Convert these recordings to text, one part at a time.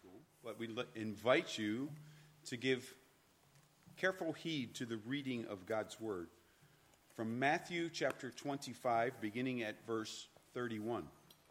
school, but we invite you to give careful heed to the reading of God's Word from Matthew chapter 25, beginning at verse 31.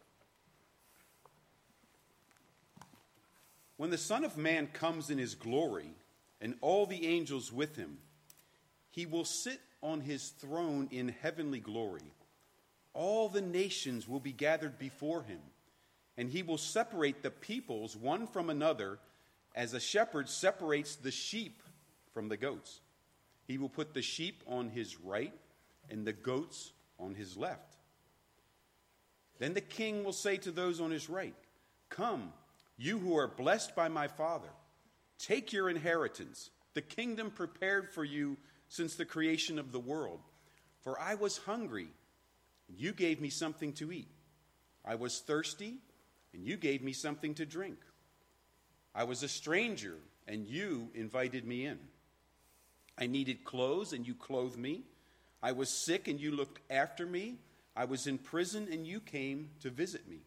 When the Son of Man comes in his glory, and all the angels with him, he will sit on his throne in heavenly glory. All the nations will be gathered before him, and he will separate the peoples one from another as a shepherd separates the sheep from the goats. He will put the sheep on his right and the goats on his left. Then the king will say to those on his right, "Come, you who are blessed by my Father, take your inheritance, the kingdom prepared for you since the creation of the world. For I was hungry, and you gave me something to eat. I was thirsty, and you gave me something to drink. I was a stranger, and you invited me in. I needed clothes, and you clothed me. I was sick, and you looked after me. I was in prison, and you came to visit me."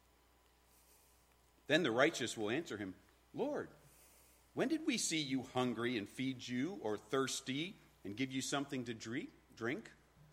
Then the righteous will answer him, "Lord, when did we see you hungry and feed you, or thirsty and give you something to drink?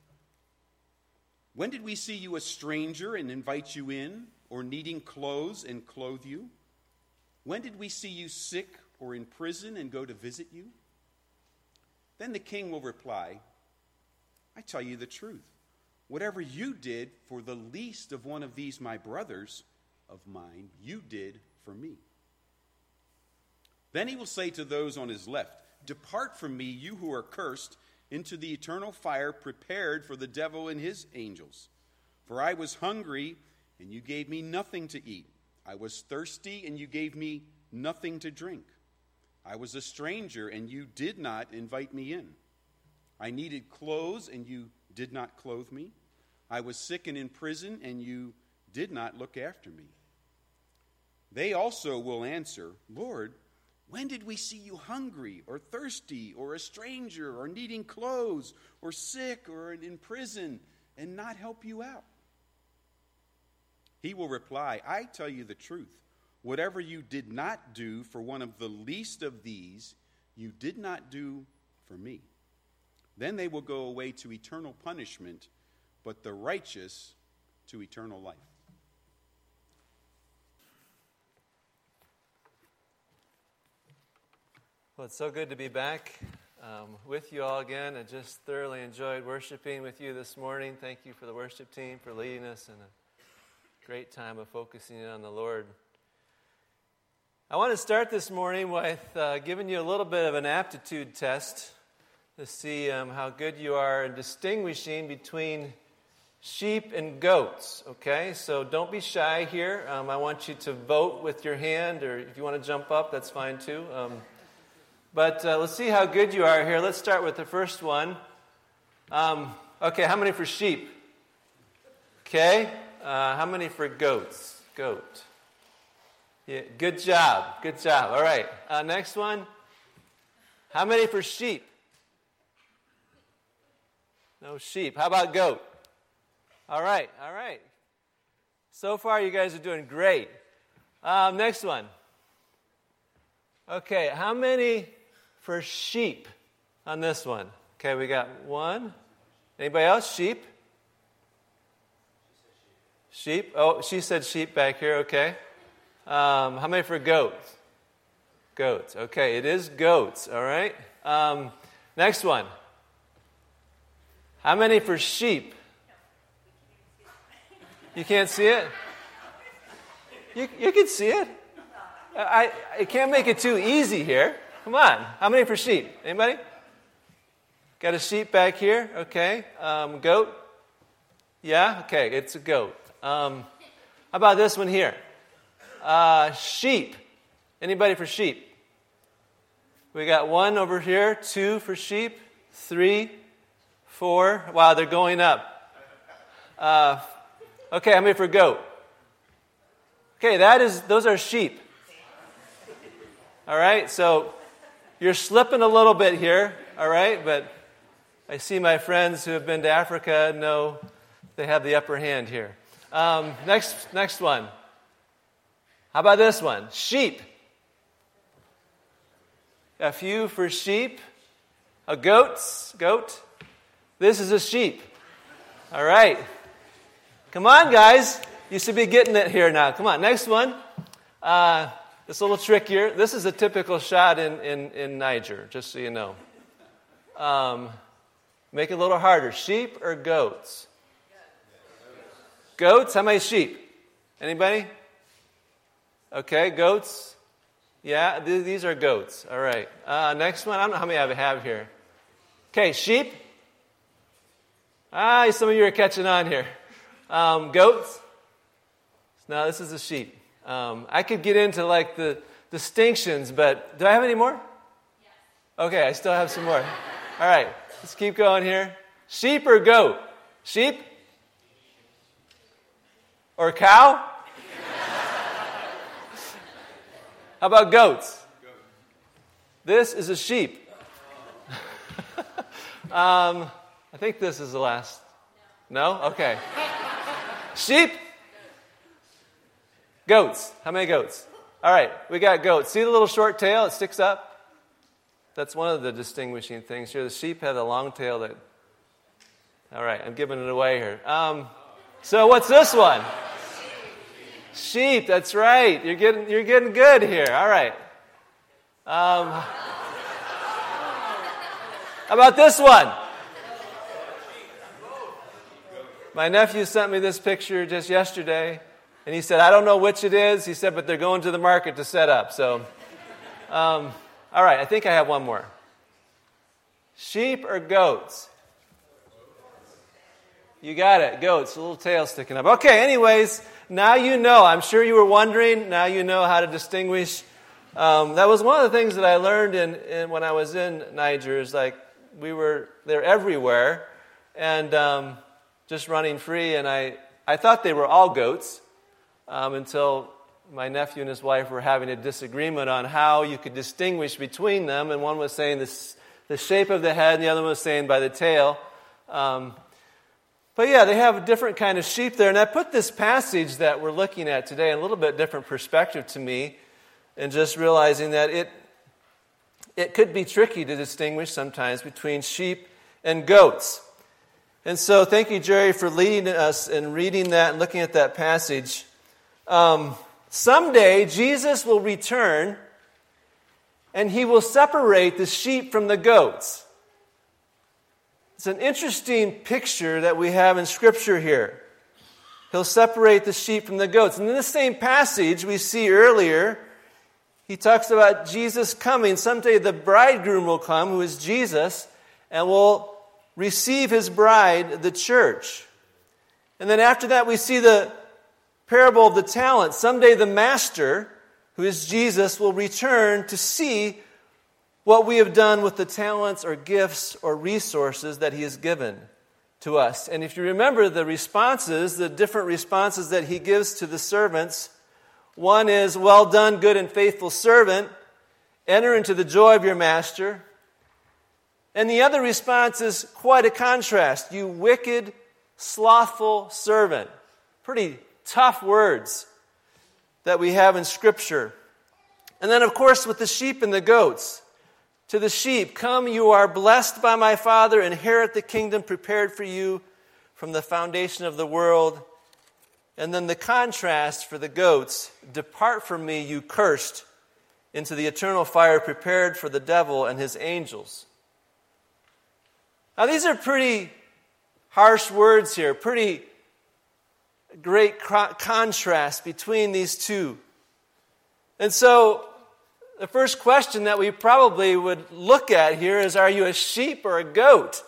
When did we see you a stranger and invite you in, or needing clothes and clothe you? When did we see you sick or in prison and go to visit you?" Then the king will reply, "I tell you the truth. Whatever you did for the least of one of these my brothers of mine, you did for me." Then he will say to those on his left, "Depart from me, you who are cursed, into the eternal fire prepared for the devil and his angels. For I was hungry, and you gave me nothing to eat. I was thirsty, and you gave me nothing to drink. I was a stranger, and you did not invite me in. I needed clothes, and you did not clothe me. I was sick and in prison, and you did not look after me." They also will answer, "Lord, when did we see you hungry or thirsty or a stranger or needing clothes or sick or in prison and not help you out?" He will reply, "I tell you the truth. Whatever you did not do for one of the least of these, you did not do for me." Then they will go away to eternal punishment, but the righteous to eternal life. Well, it's so good to be back with you all again. I just thoroughly enjoyed worshiping with you this morning. Thank you for the worship team for leading us in a great time of focusing in on the Lord. I want to start this morning with giving you a little bit of an aptitude test to see how good you are in distinguishing between sheep and goats, okay? So don't be shy here. I want you to vote with your hand, or if you want to jump up, that's fine too. But let's see how good you are here. Let's start with the first one. Okay, how many for sheep? Okay. How many for goats? Goat. Yeah, good job. Good job. All right. Next one. How many for sheep? No sheep. How about goat? All right. All right. So far, you guys are doing great. Next one. Okay, how many for sheep on this one? Okay, we got one. Anybody else? Sheep? Sheep? Oh, she said sheep back here. Okay. How many for goats? Goats. Okay, it is goats. All right. Next one. How many for sheep? You can't see it? You can see it. I can't make it too easy here. Come on. How many for sheep? Anybody? Got a sheep back here? Okay. Goat? Yeah? Okay, it's a goat. How about this one here? Sheep. Anybody for sheep? We got one over here, 2 for sheep, 3, 4. Wow, they're going up. Okay, how many for goat? Okay, those are sheep. All right, so you're slipping a little bit here, all right, but I see my friends who have been to Africa know they have the upper hand here. Next one. How about this one? Sheep. F-U for sheep. A goat. This is a sheep. All right. Come on, guys. You should be getting it here now. Come on, next one. It's a little trickier. This is a typical shot in Niger, just so you know. Make it a little harder. Sheep or goats? Goats? How many sheep? Anybody? Okay, goats. Yeah, these are goats. All right. Next one. I don't know how many I have here. Okay, sheep. Some of you are catching on here. Goats. No, this is a sheep. I could get into like the distinctions, but do I have any more? Yes. Okay, I still have some more. All right, let's keep going here. Sheep or goat? Sheep? Or cow? How about goats? This is a sheep. I think this is the last. No? Okay. Sheep? Goats. How many goats? All right, we got goats. See the little short tail? It sticks up. That's one of the distinguishing things here. The sheep have a long tail that... All right, I'm giving it away here. So what's this one? Sheep, that's right. You're getting good here. All right. How about this one? My nephew sent me this picture just yesterday, and he said, I don't know which it is. He said, but they're going to the market to set up. So, all right, I think I have one more. Sheep or goats? You got it, goats, a little tail sticking up. Okay, anyways, now you know. I'm sure you were wondering. Now you know how to distinguish. That was one of the things that I learned in when I was in Niger. Is like they're everywhere, and just running free. And I thought they were all goats until my nephew and his wife were having a disagreement on how you could distinguish between them. And one was saying the shape of the head, and the other one was saying by the tail. But yeah, they have a different kind of sheep there. And I put this passage that we're looking at today in a little bit different perspective to me, and just realizing that it could be tricky to distinguish sometimes between sheep and goats. And so thank you, Jerry, for leading us in reading that and looking at that passage. Someday, Jesus will return, and he will separate the sheep from the goats. It's an interesting picture that we have in Scripture here. He'll separate the sheep from the goats. And in the same passage we see earlier, he talks about Jesus coming. Someday the bridegroom will come, who is Jesus, and will receive his bride, the church. And then after that we see the parable of the talents. Someday the master, who is Jesus, will return to see what we have done with the talents or gifts or resources that he has given to us. And if you remember the responses, the different responses that he gives to the servants, one is, well done, good and faithful servant, enter into the joy of your master. And the other response is quite a contrast, you wicked, slothful servant. Pretty tough words that we have in Scripture. And then, of course, with the sheep and the goats. To the sheep, come, you are blessed by my Father, inherit the kingdom prepared for you from the foundation of the world. And then the contrast for the goats, depart from me, you cursed, into the eternal fire prepared for the devil and his angels. Now these are pretty harsh words here, pretty great contrast between these two. And so the first question that we probably would look at here is, are you a sheep or a goat?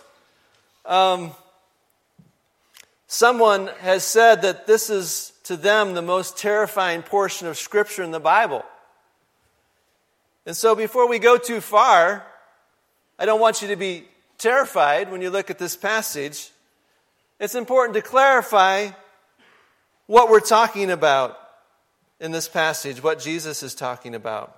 Someone has said that this is, to them, the most terrifying portion of Scripture in the Bible. And so before we go too far, I don't want you to be terrified when you look at this passage. It's important to clarify what we're talking about in this passage, what Jesus is talking about.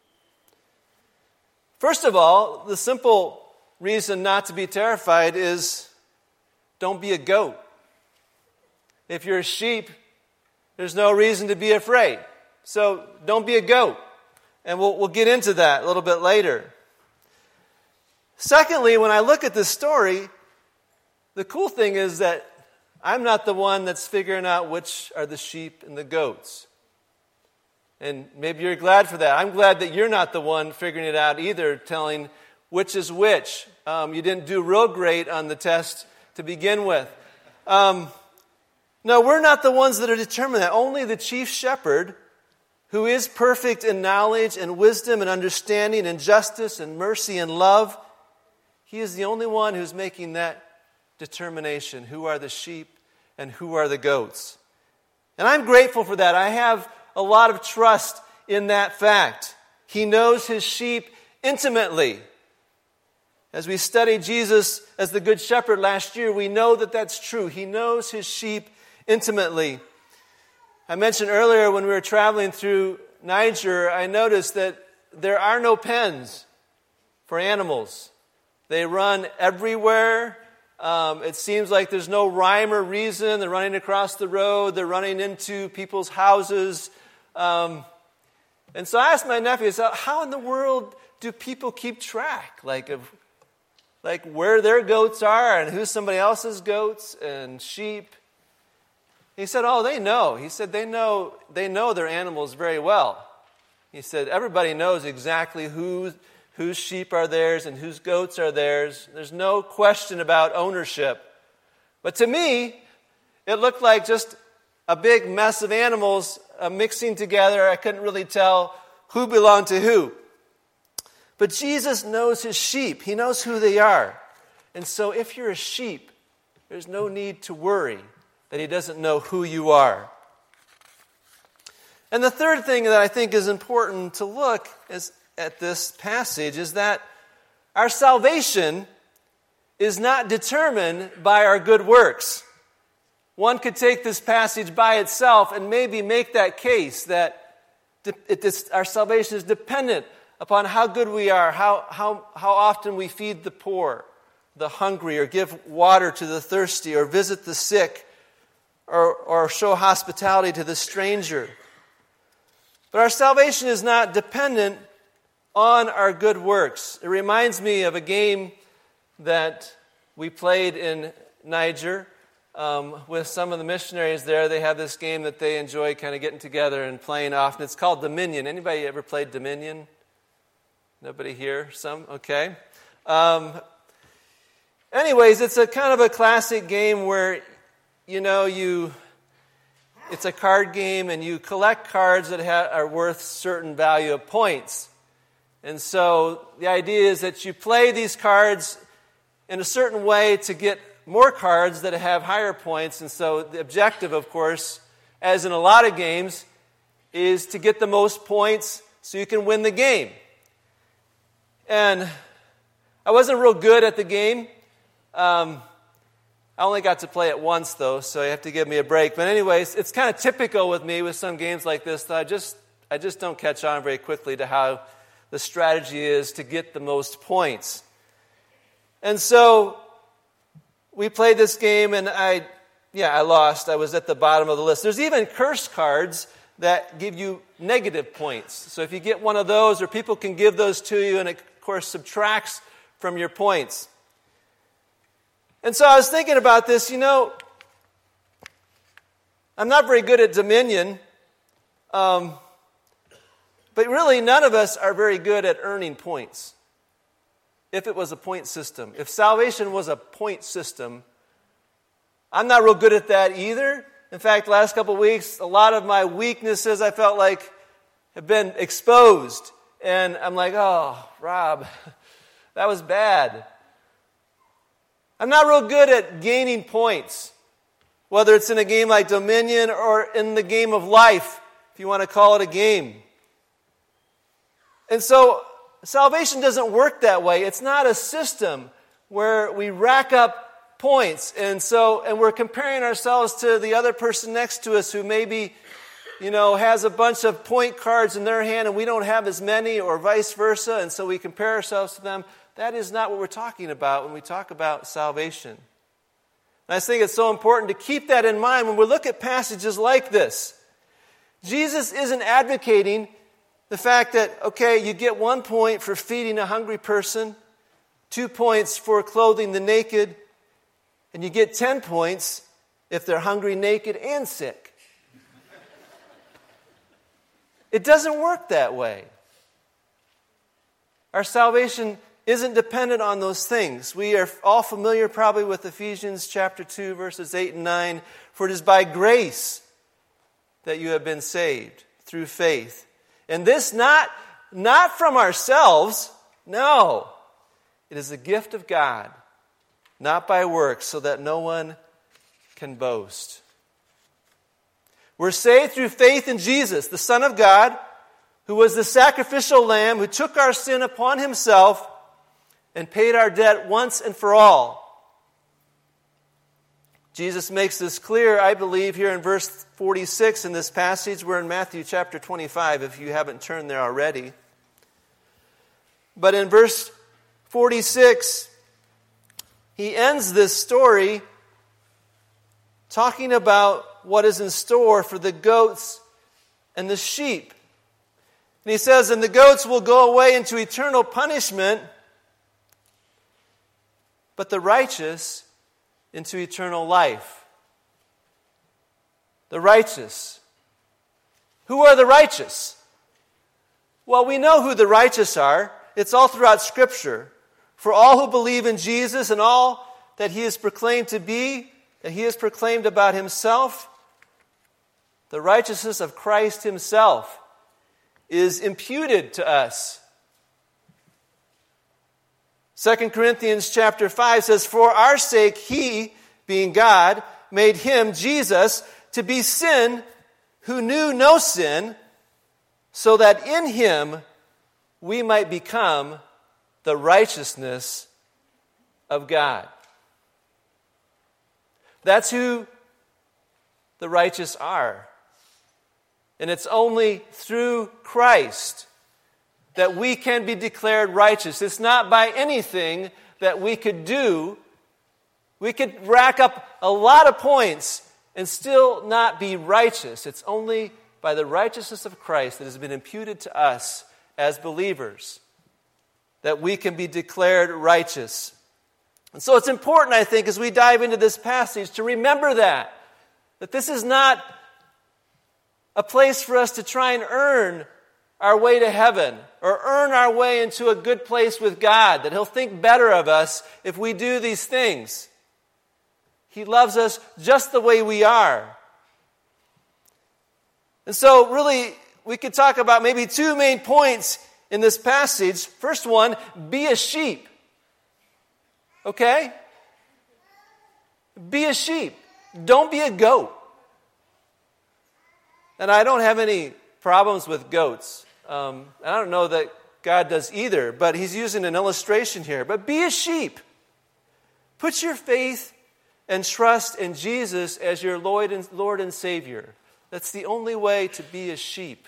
First of all, the simple reason not to be terrified is don't be a goat. If you're a sheep, there's no reason to be afraid. So don't be a goat. And we'll get into that a little bit later. Secondly, when I look at this story, the cool thing is that I'm not the one that's figuring out which are the sheep and the goats. And maybe you're glad for that. I'm glad that you're not the one figuring it out either, telling which is which. You didn't do real great on the test to begin with. No, we're not the ones that are determining that. Only the chief shepherd, who is perfect in knowledge and wisdom and understanding and justice and mercy and love, he is the only one who's making that determination. Who are the sheep and who are the goats? And I'm grateful for that. I have a lot of trust in that fact. He knows his sheep intimately. As we studied Jesus as the Good Shepherd last year, we know that that's true. He knows his sheep intimately. I mentioned earlier when we were traveling through Niger, I noticed that there are no pens for animals. They run everywhere. It seems like there's no rhyme or reason. They're running across the road. They're running into people's houses. And so I asked my nephew, how in the world do people keep track? Like where their goats are and who's somebody else's goats and sheep? He said, they know. He said, they know their animals very well. He said, everybody knows exactly whose sheep are theirs and whose goats are theirs. There's no question about ownership. But to me, it looked like just a big mess of animals mixing together. I couldn't really tell who belonged to who. But Jesus knows his sheep. He knows who they are. And so if you're a sheep, there's no need to worry that he doesn't know who you are. And the third thing that I think is important to look at this passage is that our salvation is not determined by our good works. One could take this passage by itself and maybe make that case that our salvation is dependent upon how good we are, how often we feed the poor, the hungry, or give water to the thirsty, or visit the sick, or show hospitality to the stranger. But our salvation is not dependent on our good works. It reminds me of a game that we played in Niger with some of the missionaries there. They have this game that they enjoy kind of getting together and playing often. It's called Dominion. Anybody ever played Dominion? Nobody here? Some? Okay. Anyways, it's a kind of a classic game where, it's a card game and you collect cards that are worth certain value of points. And so the idea is that you play these cards in a certain way to get more cards that have higher points. And so the objective, of course, as in a lot of games, is to get the most points so you can win the game. And I wasn't real good at the game. I only got to play it once, though, so you have to give me a break. But anyways, it's kind of typical with me with some games like this that I just don't catch on very quickly to how the strategy is to get the most points. And so we played this game, and I lost. I was at the bottom of the list. There's even curse cards that give you negative points. So if you get one of those, or people can give those to you, and it, of course, subtracts from your points. And so I was thinking about this, I'm not very good at Dominion, but really none of us are very good at earning points. If it was a point system. If salvation was a point system, I'm not real good at that either. In fact, the last couple of weeks, a lot of my weaknesses I felt like have been exposed. And I'm like, Rob, that was bad. I'm not real good at gaining points, whether it's in a game like Dominion or in the game of life, if you want to call it a game. And so salvation doesn't work that way. It's not a system where we rack up points. And we're comparing ourselves to the other person next to us who maybe, has a bunch of point cards in their hand and we don't have as many, or vice versa. And so we compare ourselves to them. That is not what we're talking about when we talk about salvation. And I think it's so important to keep that in mind when we look at passages like this. Jesus isn't advocating the fact that, you get 1 point for feeding a hungry person, 2 points for clothing the naked, and you get 10 points if they're hungry, naked, and sick. It doesn't work that way. Our salvation isn't dependent on those things. We are all familiar probably with Ephesians chapter 2, verses 8 and 9. For it is by grace that you have been saved through faith. And this not from ourselves, no. It is a gift of God, not by works, so that no one can boast. We're saved through faith in Jesus, the Son of God, who was the sacrificial lamb who took our sin upon himself and paid our debt once and for all. Jesus makes this clear, I believe, here in verse 46 in this passage. We're in Matthew chapter 25, if you haven't turned there already. But in verse 46, he ends this story talking about what is in store for the goats and the sheep. And he says, and the goats will go away into eternal punishment, but the righteous into eternal life. The righteous. Who are the righteous? Well, we know who the righteous are. It's all throughout Scripture. For all who believe in Jesus and all that he is proclaimed to be, that he has proclaimed about himself, the righteousness of Christ himself is imputed to us. 2 Corinthians chapter 5 says, for our sake he, being God, made him, Jesus, to be sin who knew no sin, so that in him we might become the righteousness of God. That's who the righteous are. And it's only through Christ that we can be declared righteous. It's not by anything that we could do. We could rack up a lot of points and still not be righteous. It's only by the righteousness of Christ that has been imputed to us as believers that we can be declared righteous. And so it's important, I think, as we dive into this passage to remember that this is not a place for us to try and earn our way to heaven or earn our way into a good place with God, that he'll think better of us if we do these things. He loves us just the way we are. And so really, we could talk about maybe two main points in this passage. First one, be a sheep. Okay? Be a sheep. Don't be a goat. And I don't have any problems with goats. And I don't know that God does either, but he's using an illustration here. But be a sheep. Put your faith and trust in Jesus as your Lord and Savior. That's the only way to be a sheep.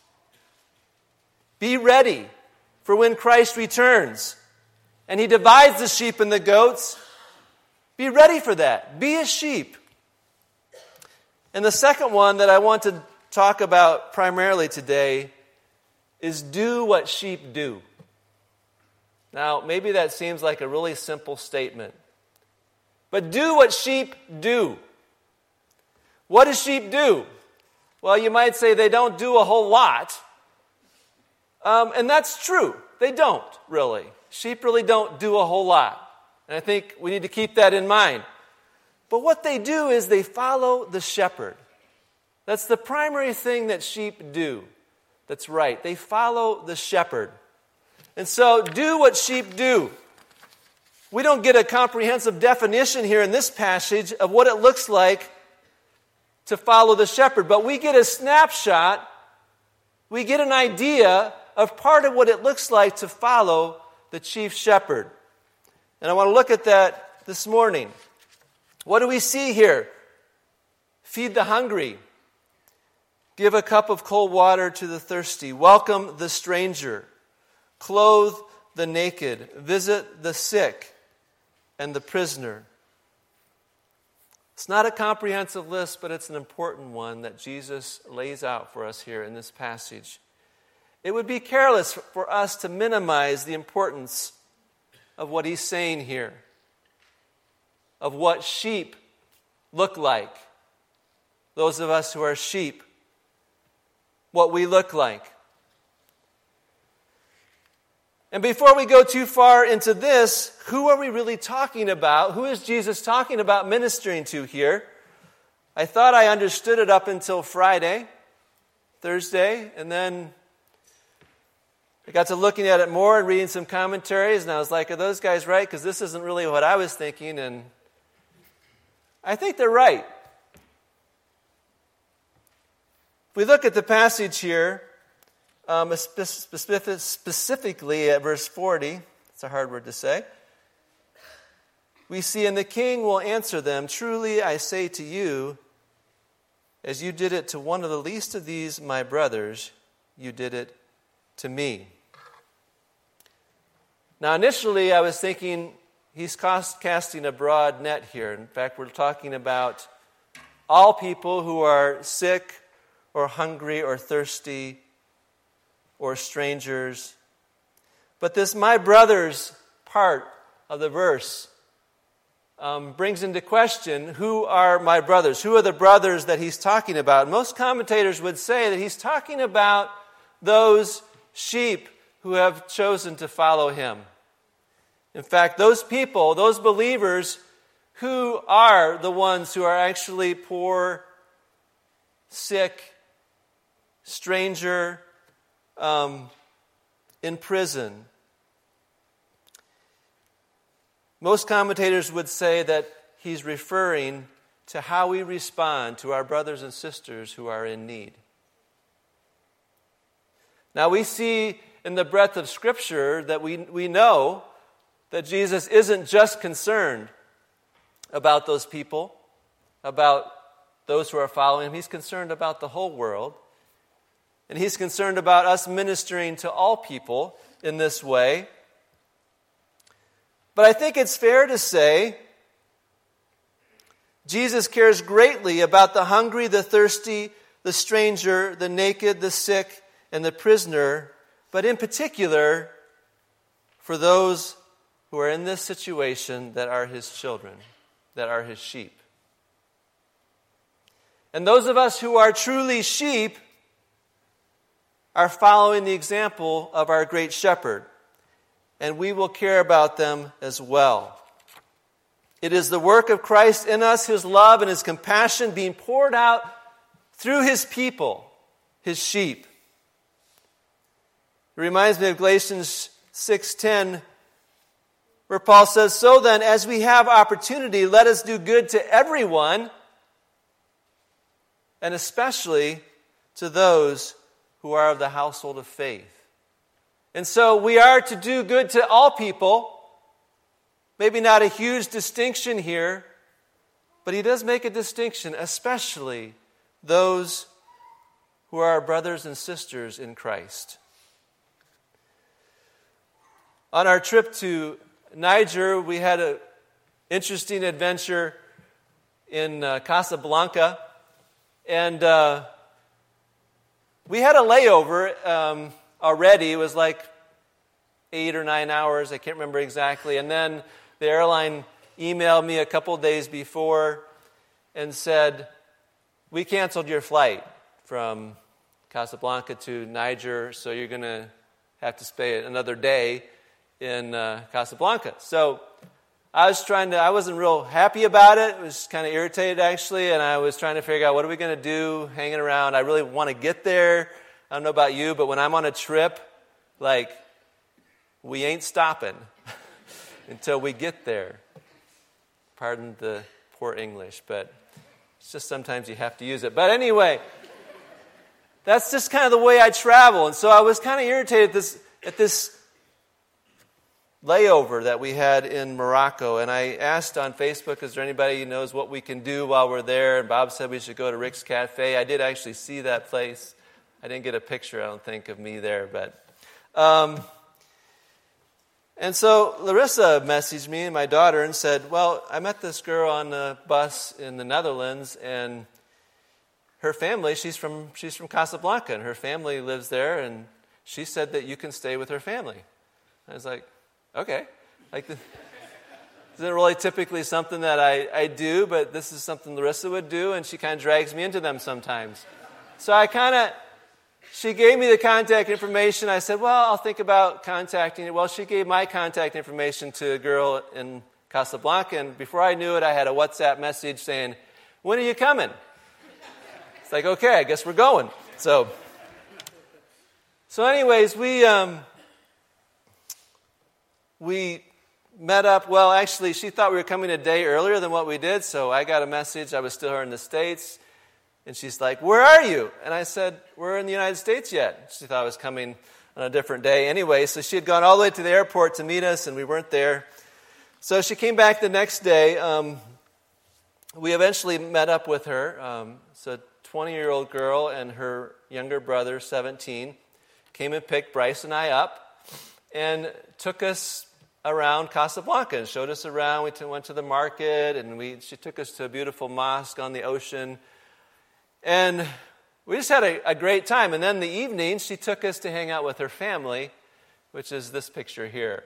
Be ready for when Christ returns and he divides the sheep and the goats. Be ready for that. Be a sheep. And the second one that I want to talk about primarily today is do what sheep do. Now, maybe that seems like a really simple statement. But do what sheep do. What do sheep do? Well, you might say they don't do a whole lot. And that's true. They don't, really. Sheep really don't do a whole lot. And I think we need to keep that in mind. But what they do is they follow the shepherd. That's the primary thing that sheep do. That's right. They follow the shepherd. And so, do what sheep do. We don't get a comprehensive definition here in this passage of what it looks like to follow the shepherd, but we get a snapshot, we get an idea of part of what it looks like to follow the chief shepherd. And I want to look at that this morning. What do we see here? Feed the hungry. Give a cup of cold water to the thirsty. Welcome the stranger. Clothe the naked. Visit the sick and the prisoner. It's not a comprehensive list, but it's an important one that Jesus lays out for us here in this passage. It would be careless for us to minimize the importance of what he's saying here, of what sheep look like. Those of us who are sheep, what we look like. And before we go too far into this, who are we really talking about? Who is Jesus talking about ministering to here? I thought I understood it up until Thursday, and then I got to looking at it more and reading some commentaries, and I was like, are those guys right? Because this isn't really what I was thinking, and I think they're right. If we look at the passage here, specifically at verse 40, it's a hard word to say, we see, and the king will answer them, truly I say to you, as you did it to one of the least of these my brothers, you did it to me. Now initially I was thinking he's casting a broad net here. In fact, we're talking about all people who are sick or hungry or thirsty or strangers. But this my brothers part of the verse brings into question, who are my brothers? Who are the brothers that he's talking about? Most commentators would say that he's talking about those sheep who have chosen to follow him. In fact, those people, those believers who are the ones who are actually poor, sick, stranger, in prison. Most commentators would say that he's referring to how we respond to our brothers and sisters who are in need. Now we see in the breadth of Scripture that we know that Jesus isn't just concerned about those people, about those who are following him. He's concerned about the whole world. And he's concerned about us ministering to all people in this way. But I think it's fair to say Jesus cares greatly about the hungry, the thirsty, the stranger, the naked, the sick, and the prisoner, but in particular for those who are in this situation that are his children, that are his sheep. And those of us who are truly sheep are following the example of our great shepherd, and we will care about them as well. It is the work of Christ in us, his love and his compassion being poured out through his people, his sheep. It reminds me of Galatians 6:10, where Paul says, so then, as we have opportunity, let us do good to everyone, and especially to those who are of the household of faith. And so we are to do good to all people. Maybe not a huge distinction here, but he does make a distinction, especially those who are our brothers and sisters in Christ. On our trip to Niger, we had an interesting adventure in Casablanca, and we had a layover already. It was like 8 or 9 hours, I can't remember exactly, and then the airline emailed me a couple days before and said, we canceled your flight from Casablanca to Niger, so you're going to have to stay another day in Casablanca. So I wasn't real happy about it. I was kind of irritated, actually, and I was trying to figure out what are we going to do hanging around. I really want to get there. I don't know about you, but when I'm on a trip, we ain't stopping until we get there. Pardon the poor English, but it's just sometimes you have to use it. But anyway, that's just kind of the way I travel. And so I was kind of irritated at this layover that we had in Morocco. And I asked on Facebook, is there anybody who knows what we can do while we're there? And Bob said we should go to Rick's Cafe. I did actually see that place. I didn't get a picture, I don't think, of me there. But and so Larissa messaged me, and my daughter, and said, well, I met this girl on the bus in the Netherlands, and her family, she's from Casablanca, and her family lives there, and she said that you can stay with her family. I was like, okay. This isn't really typically something that I do, but this is something Larissa would do, and she kind of drags me into them sometimes. So she gave me the contact information. I said, well, I'll think about contacting it. Well, she gave my contact information to a girl in Casablanca, and before I knew it, I had a WhatsApp message saying, when are you coming? It's like, okay, I guess we're going. So anyways, we met up. Well, actually, she thought we were coming a day earlier than what we did, so I got a message. I was still here in the States. And she's like, where are you? And I said, we're in the United States yet. She thought I was coming on a different day. Anyway, so she had gone all the way to the airport to meet us, and we weren't there. So she came back the next day. We eventually met up with her. So a 20-year-old girl and her younger brother, 17, came and picked Bryce and I up and took us around Casablanca and showed us around. We went to the market, and she took us to a beautiful mosque on the ocean. And we just had a great time. And then in the evening, she took us to hang out with her family, which is this picture here.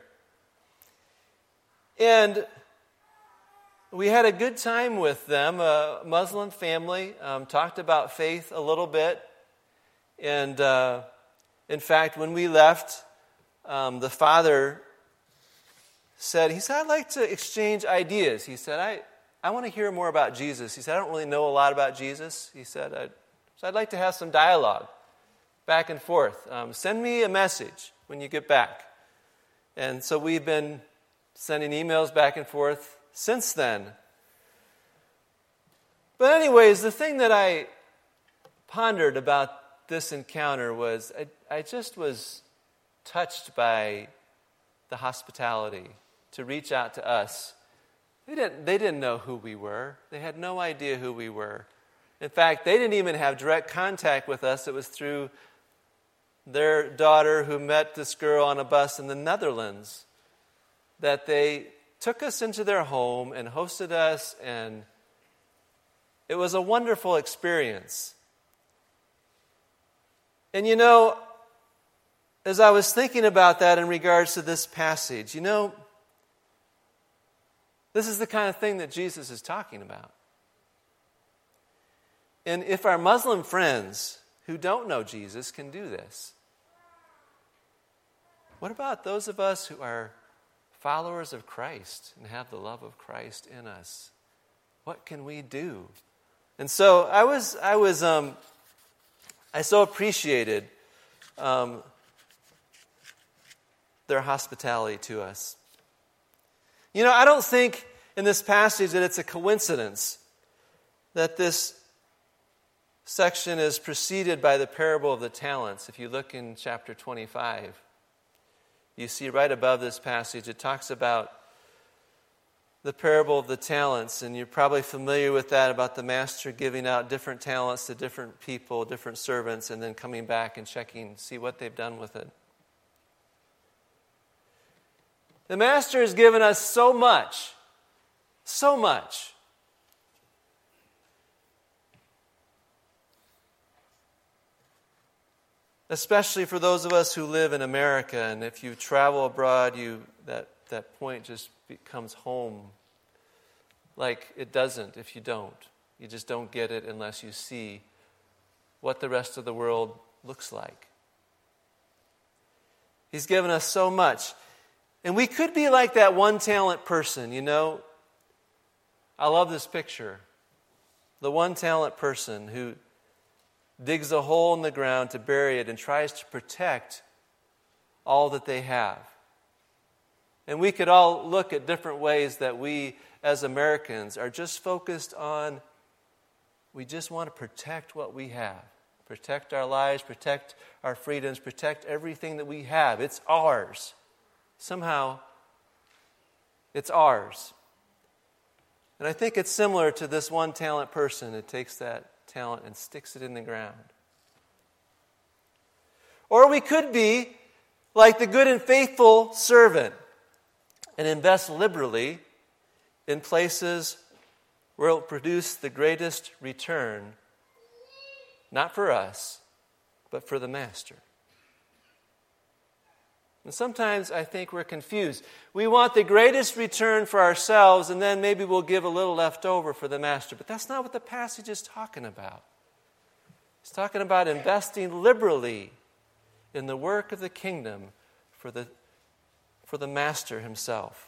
And we had a good time with them, a Muslim family, talked about faith a little bit. And in fact, when we left, the father said, I'd like to exchange ideas. He said, I want to hear more about Jesus. He said, I don't really know a lot about Jesus. He said, so I'd like to have some dialogue back and forth. Send me a message when you get back. And so we've been sending emails back and forth since then. But anyways, the thing that I pondered about this encounter was I just was touched by the hospitality to reach out to us. They didn't know who we were. They had no idea who we were. In fact, they didn't even have direct contact with us. It was through their daughter who met this girl on a bus in the Netherlands that they took us into their home and hosted us, and it was a wonderful experience. And as I was thinking about that in regards to this passage, this is the kind of thing that Jesus is talking about. And if our Muslim friends who don't know Jesus can do this, what about those of us who are followers of Christ and have the love of Christ in us? What can we do? And so I so appreciated their hospitality to us. I don't think in this passage that it's a coincidence that this section is preceded by the parable of the talents. If you look in chapter 25, you see right above this passage, it talks about the parable of the talents, and you're probably familiar with that, about the master giving out different talents to different people, different servants, and then coming back and checking, see what they've done with it. The master has given us so much. Especially for those of us who live in America, and if you travel abroad, that point just becomes home. Like it doesn't if you don't. You just don't get it unless you see what the rest of the world looks like. He's given us so much. And we could be like that one talent person, I love this picture. The one talent person who digs a hole in the ground to bury it and tries to protect all that they have. And we could all look at different ways that we as Americans are just focused on, we just want to protect what we have. Protect our lives, protect our freedoms, protect everything that we have. It's ours. Somehow, it's ours. And I think it's similar to this one talent person that takes that talent and sticks it in the ground. Or we could be like the good and faithful servant and invest liberally in places where it will produce the greatest return, not for us, but for the master. And sometimes I think we're confused. We want the greatest return for ourselves, and then maybe we'll give a little left over for the master. But that's not what the passage is talking about. It's talking about investing liberally in the work of the kingdom for the master himself.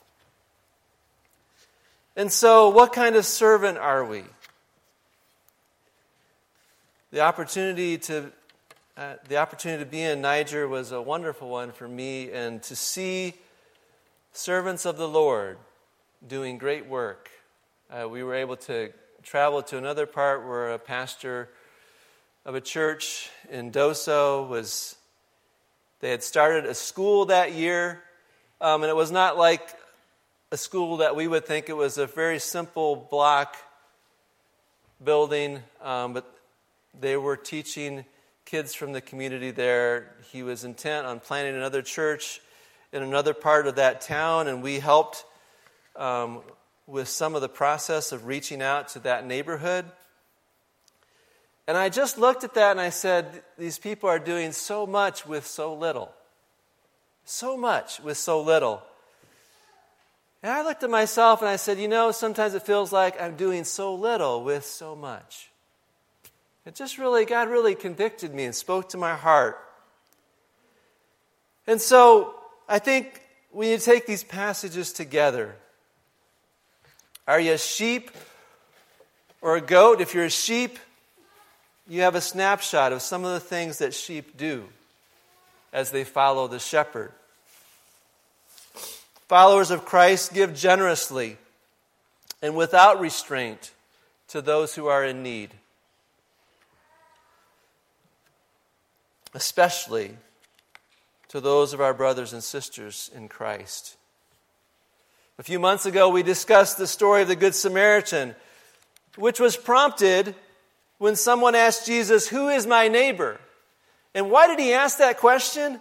And so, what kind of servant are we? The opportunity to be in Niger was a wonderful one for me, and to see servants of the Lord doing great work. We were able to travel to another part where a pastor of a church in Doso they had started a school that year, and it was not like a school that we would think. It was a very simple block building, but they were teaching kids from the community there. He was intent on planting another church in another part of that town, and we helped with some of the process of reaching out to that neighborhood. And I just looked at that and I said, these people are doing so much with so little. So much with so little. And I looked at myself and I said, sometimes it feels like I'm doing so little with so much. God really convicted me and spoke to my heart. And so I think we need to take these passages together. Are you a sheep or a goat? If you're a sheep, you have a snapshot of some of the things that sheep do as they follow the shepherd. Followers of Christ give generously and without restraint to those who are in need, especially to those of our brothers and sisters in Christ. A few months ago, we discussed the story of the Good Samaritan, which was prompted when someone asked Jesus, "Who is my neighbor?" And why did he ask that question?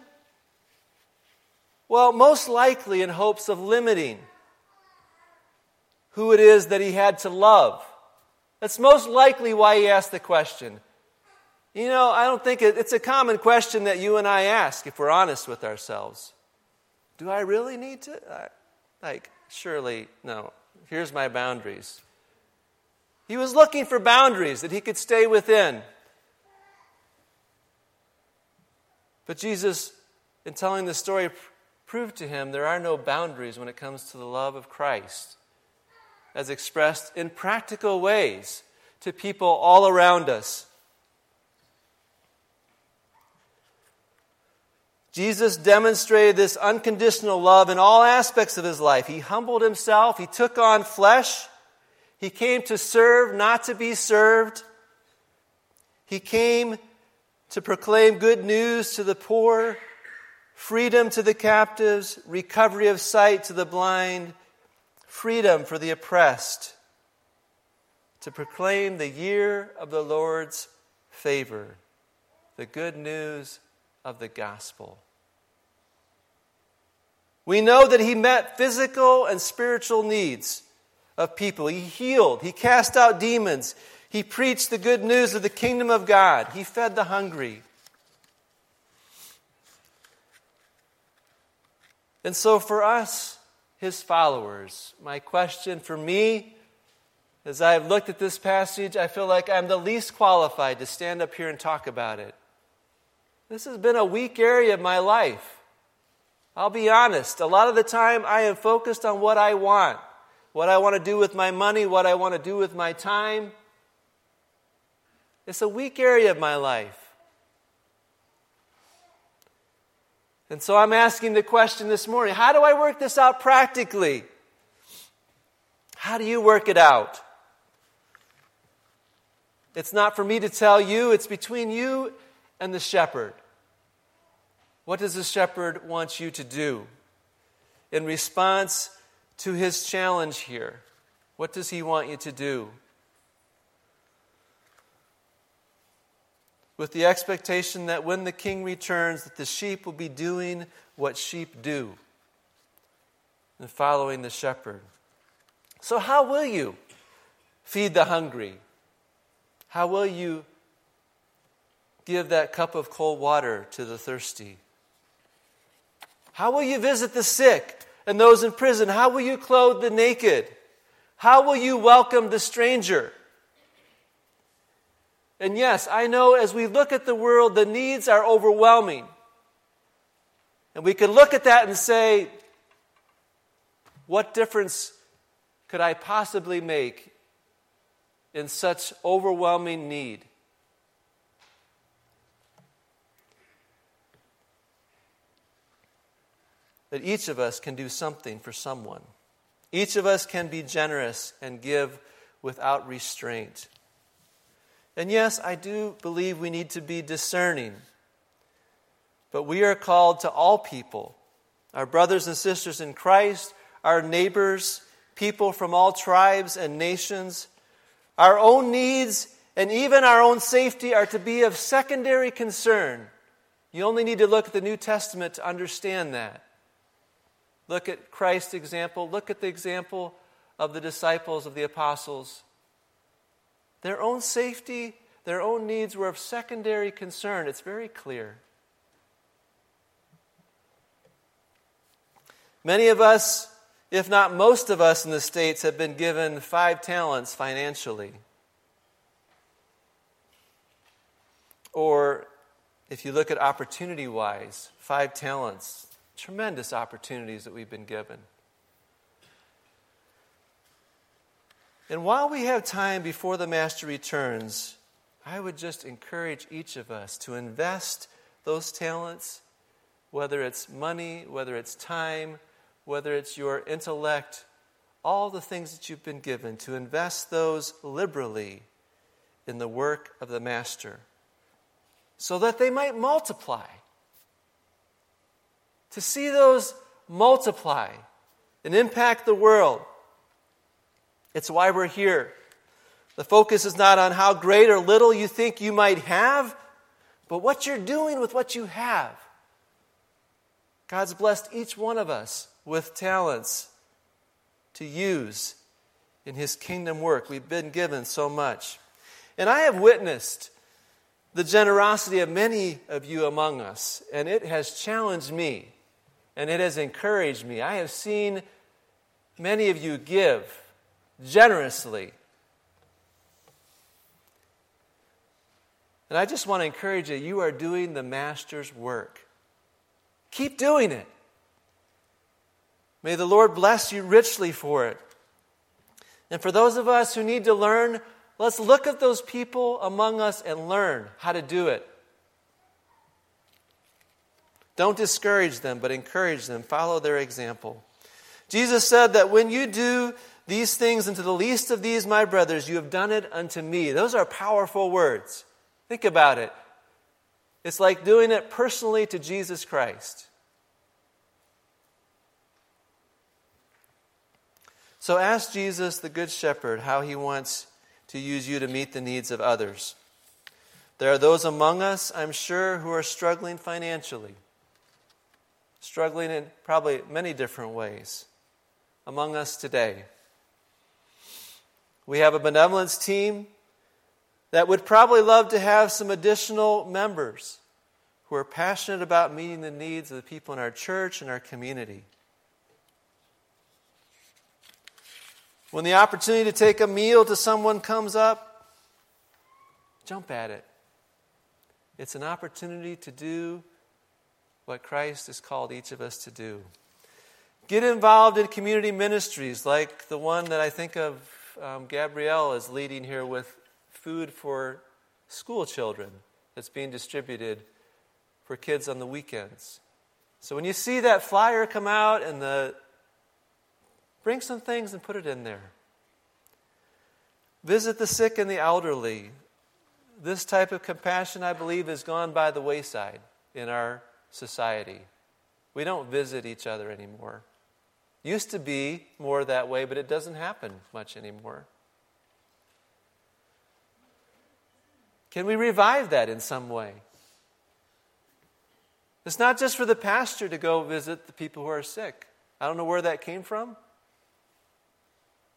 Well, most likely in hopes of limiting who it is that he had to love. That's most likely why he asked the question. I don't think it's a common question that you and I ask if we're honest with ourselves. Do I really need to? Surely, no. Here's my boundaries. He was looking for boundaries that he could stay within. But Jesus, in telling the story, proved to him there are no boundaries when it comes to the love of Christ, as expressed in practical ways to people all around us. Jesus demonstrated this unconditional love in all aspects of his life. He humbled himself. He took on flesh. He came to serve, not to be served. He came to proclaim good news to the poor, freedom to the captives, recovery of sight to the blind, freedom for the oppressed, to proclaim the year of the Lord's favor, the good news of the gospel. We know that he met physical and spiritual needs of people. He healed. He cast out demons. He preached the good news of the kingdom of God. He fed the hungry. And so for us, his followers, my question for me, as I've looked at this passage, I feel like I'm the least qualified to stand up here and talk about it. This has been a weak area of my life. I'll be honest. A lot of the time I am focused on what I want to do with my money, what I want to do with my time. It's a weak area of my life. And so I'm asking the question this morning, how do I work this out practically? How do you work it out? It's not for me to tell you, it's between you and the shepherd. What does the shepherd want you to do? In response to his challenge here, what does he want you to do? With the expectation that when the king returns, that the sheep will be doing what sheep do and following the shepherd. So how will you feed the hungry? How will you give that cup of cold water to the thirsty? How will you visit the sick and those in prison? How will you clothe the naked? How will you welcome the stranger? And yes, I know as we look at the world, the needs are overwhelming. And we can look at that and say, what difference could I possibly make in such overwhelming need? That each of us can do something for someone. Each of us can be generous and give without restraint. And yes, I do believe we need to be discerning. But we are called to all people, our brothers and sisters in Christ, our neighbors, people from all tribes and nations. Our own needs and even our own safety are to be of secondary concern. You only need to look at the New Testament to understand that. Look at Christ's example. Look at the example of the disciples, of the apostles. Their own safety, their own needs were of secondary concern. It's very clear. Many of us, if not most of us in the States, have been given 5 talents financially. Or, if you look at opportunity-wise, 5 talents. Tremendous opportunities that we've been given. And while we have time before the Master returns, I would just encourage each of us to invest those talents, whether it's money, whether it's time, whether it's your intellect, all the things that you've been given, to invest those liberally in the work of the Master, so that they might multiply. To see those multiply and impact the world. It's why we're here. The focus is not on how great or little you think you might have, but what you're doing with what you have. God's blessed each one of us with talents to use in His kingdom work. We've been given so much. And I have witnessed the generosity of many of you among us, and it has challenged me. And it has encouraged me. I have seen many of you give generously. And I just want to encourage you, you are doing the Master's work. Keep doing it. May the Lord bless you richly for it. And for those of us who need to learn, let's look at those people among us and learn how to do it. Don't discourage them, but encourage them. Follow their example. Jesus said that when you do these things unto the least of these, my brothers, you have done it unto me. Those are powerful words. Think about it. It's like doing it personally to Jesus Christ. So ask Jesus, the Good Shepherd, how He wants to use you to meet the needs of others. There are those among us, I'm sure, who are struggling financially. Struggling in probably many different ways among us today. We have a benevolence team that would probably love to have some additional members who are passionate about meeting the needs of the people in our church and our community. When the opportunity to take a meal to someone comes up, jump at it. It's an opportunity to do what Christ has called each of us to do. Get involved in community ministries like the one that I think of Gabrielle is leading here with food for school children that's being distributed for kids on the weekends. So when you see that flyer come out and bring some things and put it in there. Visit the sick and the elderly. This type of compassion, I believe, has gone by the wayside in our society. We don't visit each other anymore. Used to be more that way, but it doesn't happen much anymore. Can we revive that in some way? It's not just for the pastor to go visit the people who are sick. I don't know where that came from.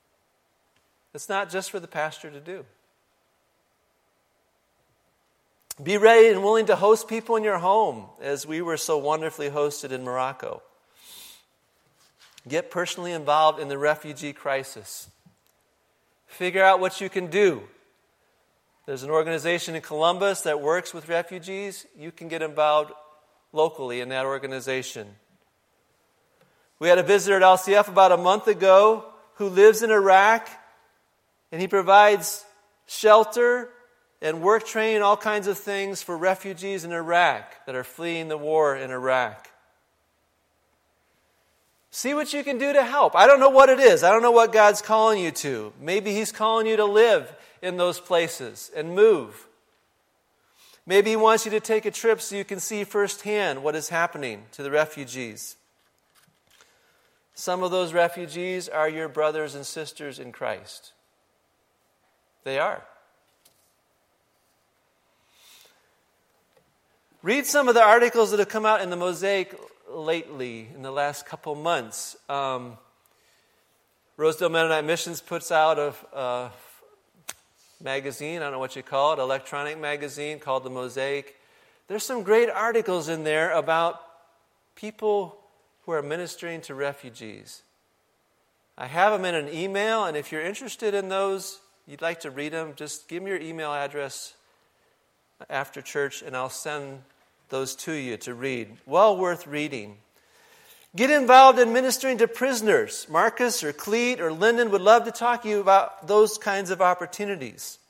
It's not just for the pastor to do. Be ready and willing to host people in your home, as we were so wonderfully hosted in Morocco. Get personally involved in the refugee crisis. Figure out what you can do. There's an organization in Columbus that works with refugees. You can get involved locally in that organization. We had a visitor at LCF about a month ago who lives in Iraq, and he provides shelter and work training, all kinds of things for refugees in Iraq that are fleeing the war in Iraq. See what you can do to help. I don't know what it is. I don't know what God's calling you to. Maybe He's calling you to live in those places and move. Maybe He wants you to take a trip so you can see firsthand what is happening to the refugees. Some of those refugees are your brothers and sisters in Christ. They are. Read some of the articles that have come out in the Mosaic lately, in the last couple months. Rosedale Mennonite Missions puts out a magazine, I don't know what you call it, electronic magazine called The Mosaic. There's some great articles in there about people who are ministering to refugees. I have them in an email, and if you're interested in those, you'd like to read them, just give me your email address after church, and I'll send those to you to read. Well worth reading. Get involved in ministering to prisoners. Marcus or Cleet or Lyndon would love to talk to you about those kinds of opportunities.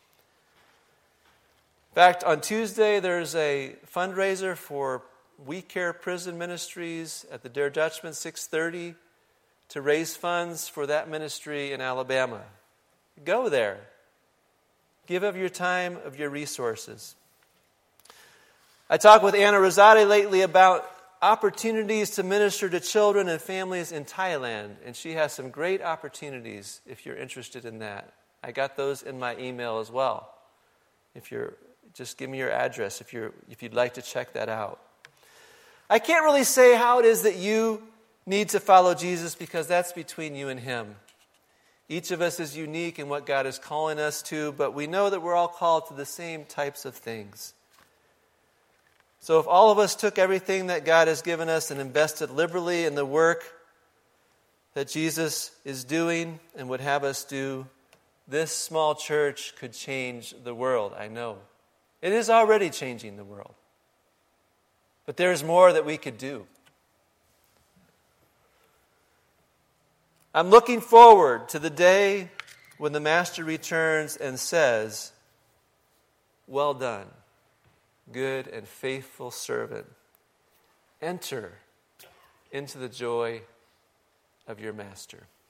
In fact, on Tuesday, there's a fundraiser for We Care Prison Ministries at the Der Dutchman, 6:30, to raise funds for that ministry in Alabama. Go there. Give of your time, of your resources. I talked with Anna Rosati lately about opportunities to minister to children and families in Thailand, and she has some great opportunities if you're interested in that. I got those in my email as well. Just give me your address if you'd like to check that out. I can't really say how it is that you need to follow Jesus, because that's between you and Him. Each of us is unique in what God is calling us to, but we know that we're all called to the same types of things. So if all of us took everything that God has given us and invested liberally in the work that Jesus is doing and would have us do, this small church could change the world, I know. It is already changing the world. But there's more that we could do. I'm looking forward to the day when the Master returns and says, "Well done, good and faithful servant. Enter into the joy of your Master."